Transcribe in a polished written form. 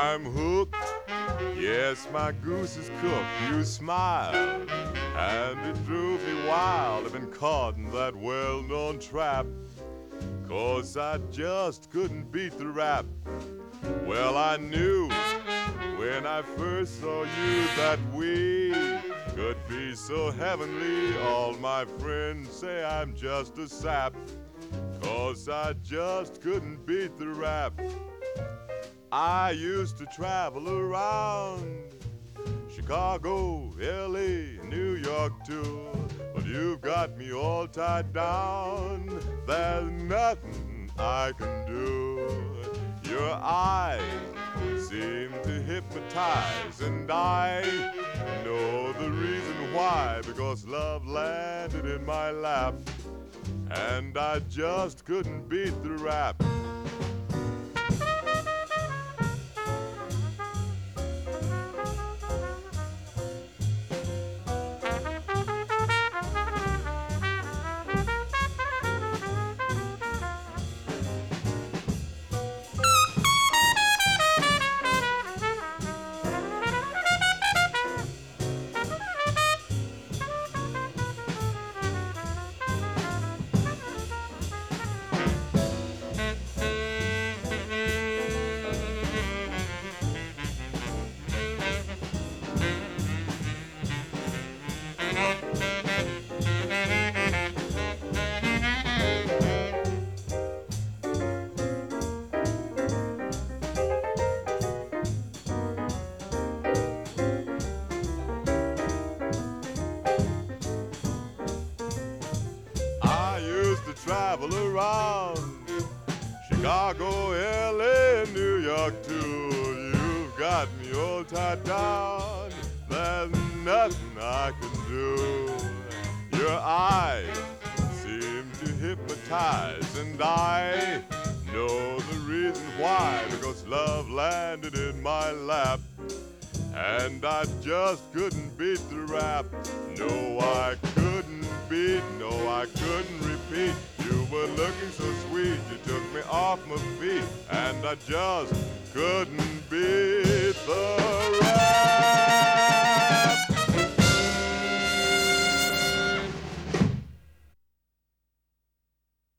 I'm hooked. Yes, my goose is cooked. You smiled, and it drove me wild. I've been caught in that well-known trap, 'cause I just couldn't beat the rap. Well, I knew when I first saw you that we could be so heavenly. All my friends say I'm just a sap, 'cause I just couldn't beat the rap. I used to travel around Chicago, L.A., New York too, but you've got me all tied down. There's nothing I can do. Your eyes seem to hypnotize, and I know the reason why, because love landed in my lap, and I just couldn't beat the rap. Travel around Chicago, L.A., New York too. You've got me all tied down. There's nothing I can do. Your eyes seem to hypnotize, and I know the reason why, because love landed in my lap, and I just couldn't beat the rap. No, I couldn't beat, no, I couldn't repeat. You were looking so sweet, you took me off my feet, and I just couldn't beat the